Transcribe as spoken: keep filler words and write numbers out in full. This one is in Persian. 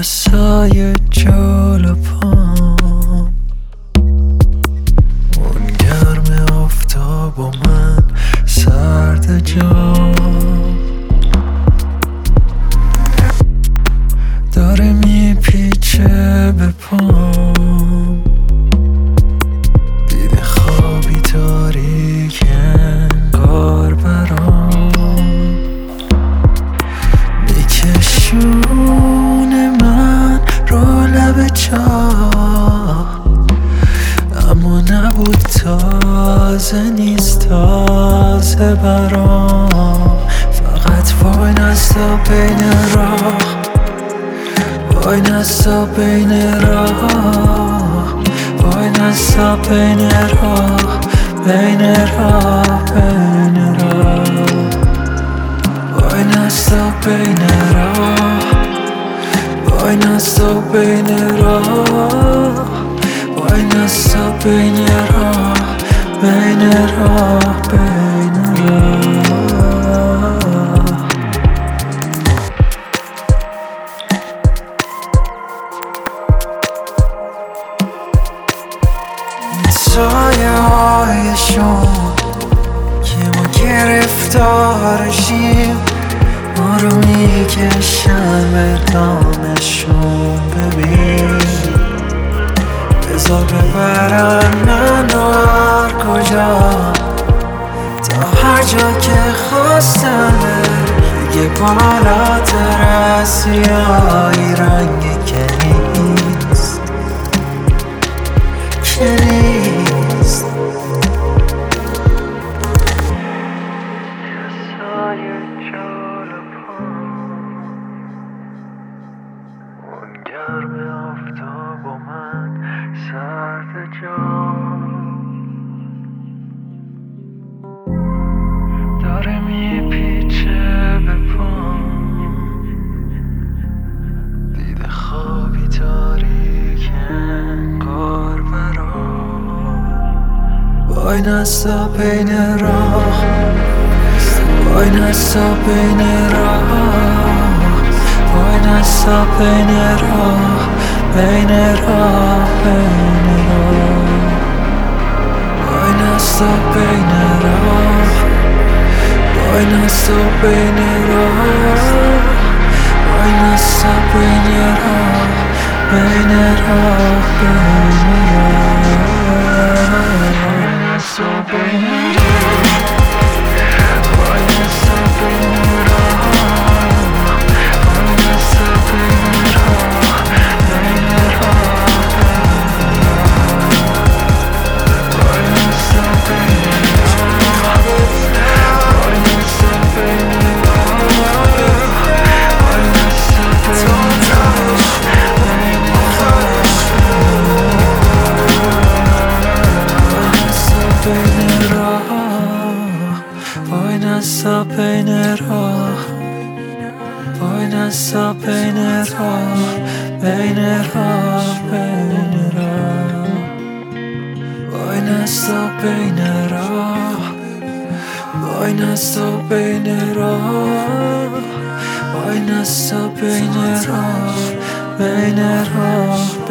دستای جلو پام، اون گرم آفتاب و من سرد جام، داره میپیچه به پام، دیده خوابی تاریک انگار برام، میکشونه من رو لب چاه، اما نبود تازه نیست تازه برام، فقط وای نستا بین راه، وای نستا بین راه، وای نستا بین راه، بین راه، بین راه، وای نستا بین راه، وای نستا بین راه، وای نستا بین راه، بین راه، بین راه. سایه هایشون که ما گرفتارشیم، ما رو میکشن به دامشون، ببین بذار ببرن منو هر کجا، تا هر جا که خواستن دیگه بالاتر از سیاهی رنگ که نیست که نیست. دستای جلو پام، اون گرم آفتاب و من سرد جام، داره میپیچه به پام، دیده خوابی تاریک انگار برام، وای نستا بین راه، وای نستا بین راه، وای نستا بین راه، بین راه، بین راه، وای نستا بین راه، وای نستا بین راه، وای نستا بین راه، بین راه، بین راه، وای نستا بین راه، وای نستا بین راه، وای نستا بین راه، بین راه، وای نستا بین راه، وای نستا بین راه، وای نستا بین راه، وای نستا بین راه، وای نستا بین راه، بین راه، بین راه، وای نستا بین راه، وای نستا بین راه، وای نستا بین راه، بین راه.